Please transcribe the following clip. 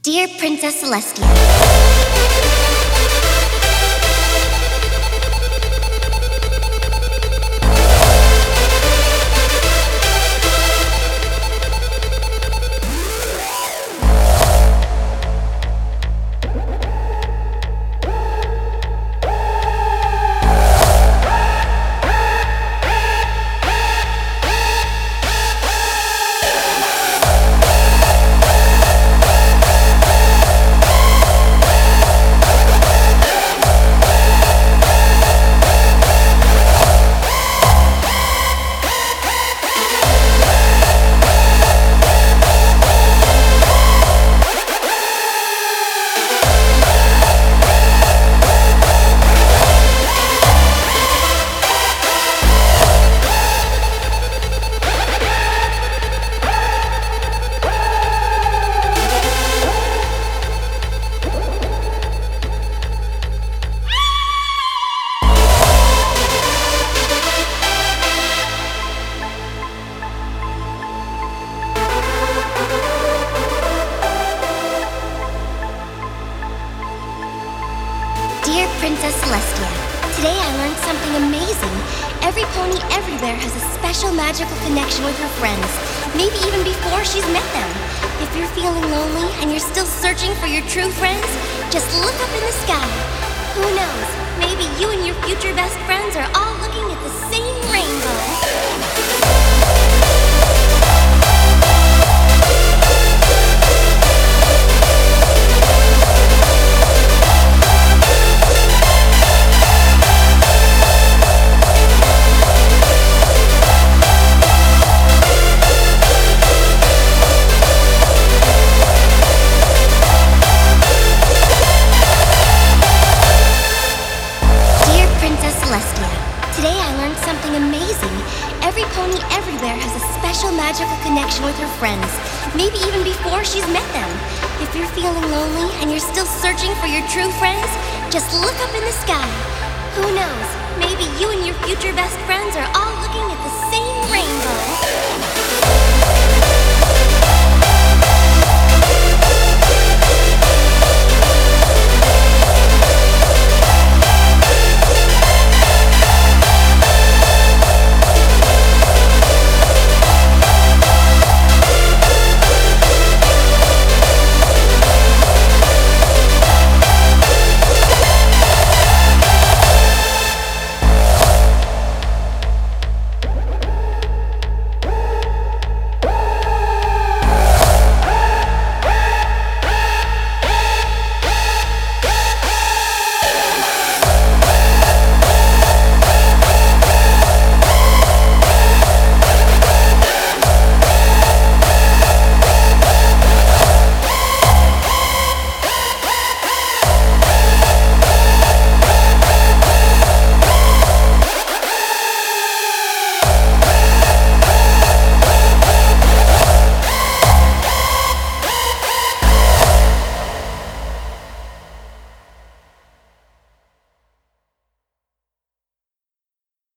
Dear Princess Celestia, Dear Princess Celestia, today I learned something amazing. Every pony everywhere has a special magical connection with her friends, maybe even before she's met them. If you're feeling lonely and you're still searching for your true friends, just look up in the sky. Who knows, maybe you and your future best friends are all looking at the same rainbow. Today I learned something amazing. Every pony everywhere has a special magical connection with her friends, maybe even before she's met them. If you're feeling lonely and you're still searching for your true friends, just look up in the sky. Who knows, maybe you and your future best friends are all looking at the same rainbow.